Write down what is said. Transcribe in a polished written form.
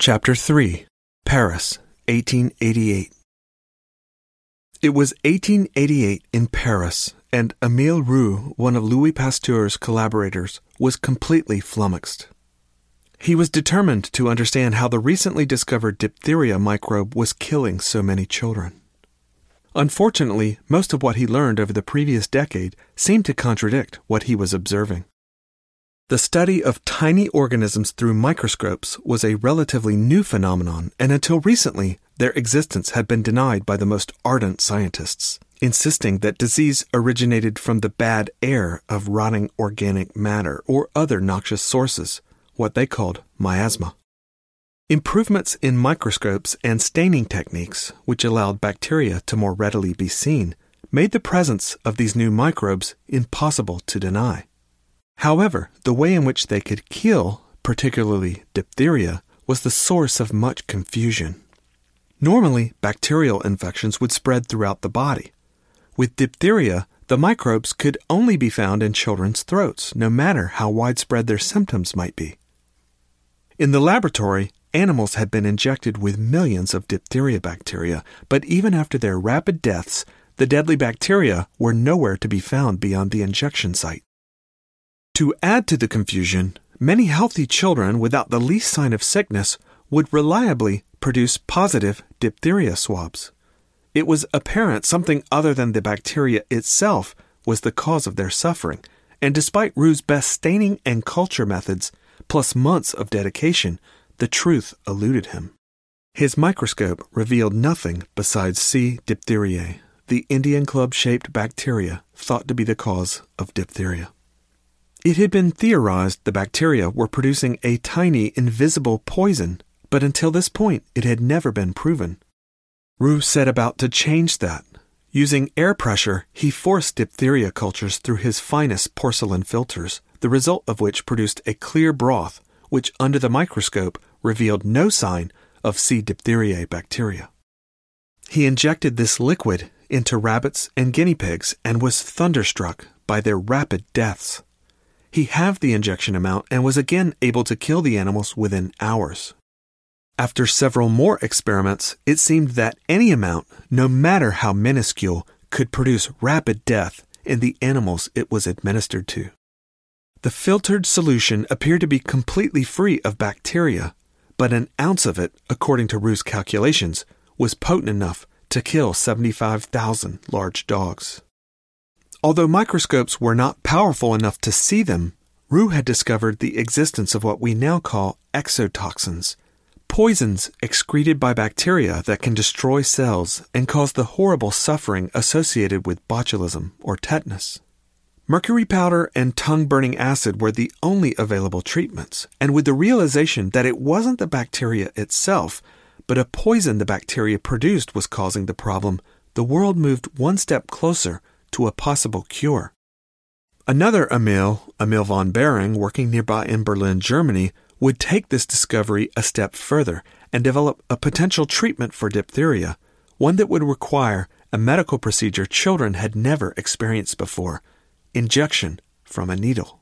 Chapter 3. Paris, 1888. It was 1888 in Paris, and Émile Roux, one of Louis Pasteur's collaborators, was completely flummoxed. He was determined to understand how the recently discovered diphtheria microbe was killing so many children. Unfortunately, most of what he learned over the previous decade seemed to contradict what he was observing. The study of tiny organisms through microscopes was a relatively new phenomenon, and until recently, their existence had been denied by the most ardent scientists, insisting that disease originated from the bad air of rotting organic matter or other noxious sources, what they called miasma. Improvements in microscopes and staining techniques, which allowed bacteria to more readily be seen, made the presence of these new microbes impossible to deny. However, the way in which they could kill, particularly diphtheria, was the source of much confusion. Normally, bacterial infections would spread throughout the body. With diphtheria, the microbes could only be found in children's throats, no matter how widespread their symptoms might be. In the laboratory, animals had been injected with millions of diphtheria bacteria, but even after their rapid deaths, the deadly bacteria were nowhere to be found beyond the injection site. To add to the confusion, many healthy children without the least sign of sickness would reliably produce positive diphtheria swabs. It was apparent something other than the bacteria itself was the cause of their suffering, and despite Roux's best staining and culture methods, plus months of dedication, the truth eluded him. His microscope revealed nothing besides C. diphtheriae, the Indian club-shaped bacteria thought to be the cause of diphtheria. It had been theorized the bacteria were producing a tiny, invisible poison, but until this point it had never been proven. Roux set about to change that. Using air pressure, he forced diphtheria cultures through his finest porcelain filters, the result of which produced a clear broth, which under the microscope revealed no sign of C. diphtheriae bacteria. He injected this liquid into rabbits and guinea pigs and was thunderstruck by their rapid deaths. He halved the injection amount and was again able to kill the animals within hours. After several more experiments, it seemed that any amount, no matter how minuscule, could produce rapid death in the animals it was administered to. The filtered solution appeared to be completely free of bacteria, but an ounce of it, according to Roux's calculations, was potent enough to kill 75,000 large dogs. Although microscopes were not powerful enough to see them, Roux had discovered the existence of what we now call exotoxins, poisons excreted by bacteria that can destroy cells and cause the horrible suffering associated with botulism or tetanus. Mercury powder and tongue-burning acid were the only available treatments, and with the realization that it wasn't the bacteria itself, but a poison the bacteria produced was causing the problem, the world moved one step closer to a possible cure. Another Emil von Behring, working nearby in Berlin, Germany, would take this discovery a step further and develop a potential treatment for diphtheria, one that would require a medical procedure children had never experienced before: injection from a needle.